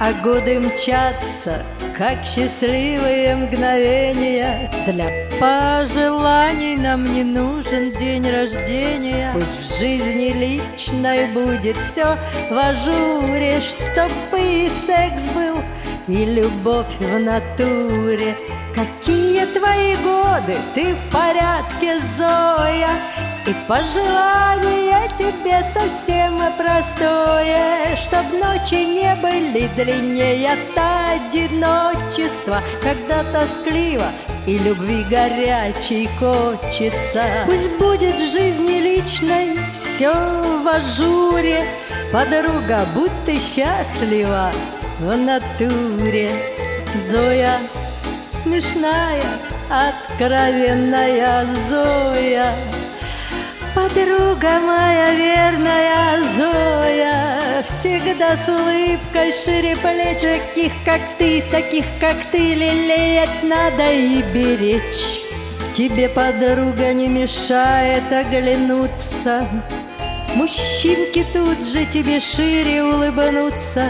А годы мчатся, как счастливые мгновения. Для пожеланий нам не нужен день рождения. Пусть в жизни личной будет все в ажуре, чтобы и секс был, и любовь в натуре. Какие твои годы, ты в порядке, Зоя? И пожелание тебе совсем простое, чтоб ночи не были длиннее от одиночества, когда тоскливо и любви горячей хочется. Пусть будет в жизни личной все в ажуре, подруга, будь ты счастлива в натуре. Зоя смешная, откровенная Зоя, подруга моя верная Зоя, всегда с улыбкой шире плеч. Таких как ты лелеять надо и беречь. Тебе, подруга, не мешает оглянуться, мужчинки тут же тебе шире улыбнутся.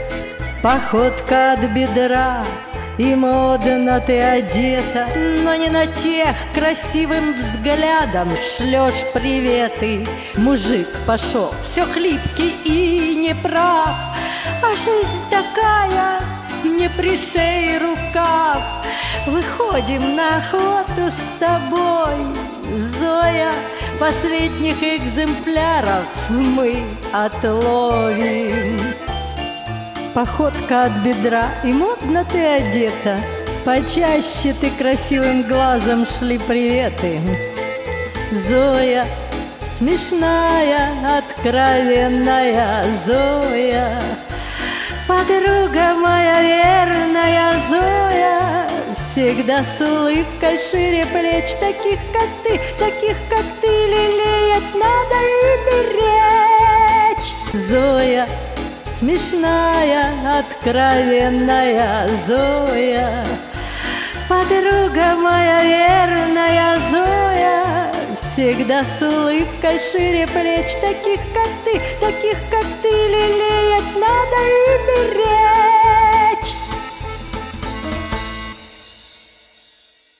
Походка от бедра, и модно ты одета, но не на тех красивым взглядом шлешь приветы. Мужик пошел, все хлипкий и неправ, а жизнь такая, не пришей рукав. Выходим на охоту с тобой, Зоя, последних экземпляров мы отловим. Походка от бедра, и модно ты одета, почаще ты красивым глазом шли приветы. Зоя смешная, откровенная Зоя, подруга моя верная Зоя, всегда с улыбкой шире плеч. Таких как ты лелеять надо и беречь. Зоя смешная, откровенная Зоя, подруга моя верная Зоя, всегда с улыбкой шире плеч. Таких как ты лелеять надо и беречь.